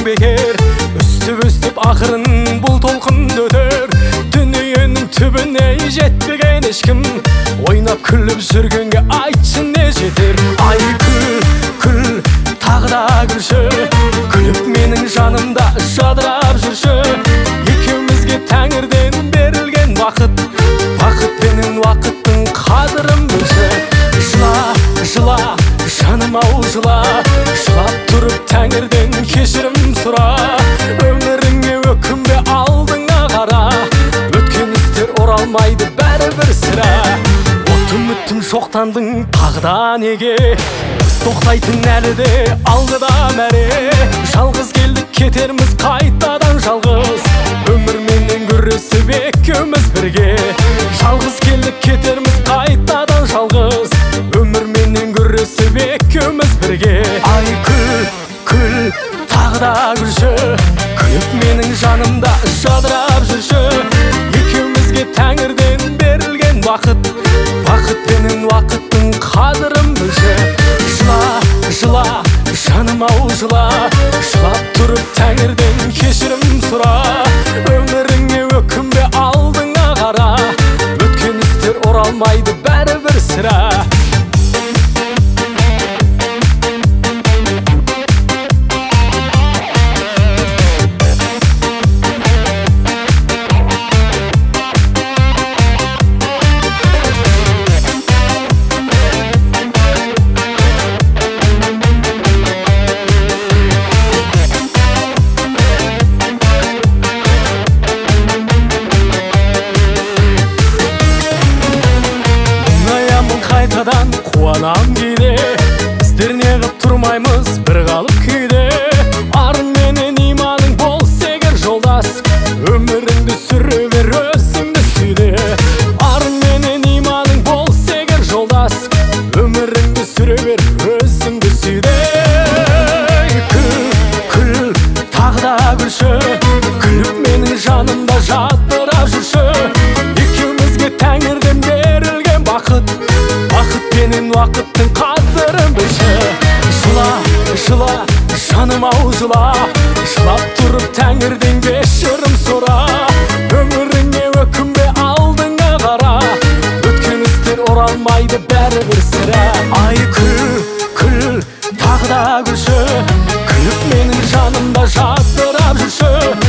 бекер. Өстіп ақырын бұл толқын өтер. Дүниенің түбіне жетпеген ешкім, ойнап күліп жүргенге айтшы не жетер. Ай күл, тағы да күлші, күліп менің жанымда жадырап жүрші. Екеумізге тәңірден берілген уақыт, бақытпенен уақыттың қадірін білші. Жыла, жаным-ау жыла, жылап тұрып тәңірден кешірім сұра. Өміріңе өкінбе, алдыңа қара, өткен істер оралмайды бәрібір сірә. Үмітім шоқтандың тағы да неге, біз тоқтайтын әлі де алғыда мәре. Жалғыз келдік кетерміз қайтадан жалғыз, өмірменен күресіп екеуміз бірге. Жалғыз келдік кетерміз қайтадан жалғыз, өмірменен күресіп екеуміз бірге. Ай күл, тағы да күлші, күліп менің жанымда жадырап жүрші. Екеумізге тәңірден берілген уақыт, бақытпенен уақыттың қадірін білші. Жыла, жаным-ау жыла, жылап тұрып тәңірден кешірім сұра. Өміріңе өкінбе, алдыңа қара, өткен істер оралмайды бәрібір сірә. Қайтадан қуанам кейде, біздер неғып тұрмаймыз бір қалып күйде. Арың менен иманың болса егер жолдас, өміріңді сүре бер, өзіңді сүйде. Арың менен иманың болса егер жолдас, өміріңді сүре бер, өзіңді сүйде. Күл, тағы да күлші, күліп менің жанымда жадырап жүрші. Екеумізге тәңірден берілген бақыт, бақытпенен уақыттың қадірін білші. Жыла, жаным-ау жыла, жылап тұрып тәңірден кешірім сұра. Өміріңе өкінбе, алдыңа қара, өткен істер оралмайды бәрібір сірә. Ай күл, тағы да күлші, күліп менің жанымда жадырап жүрші.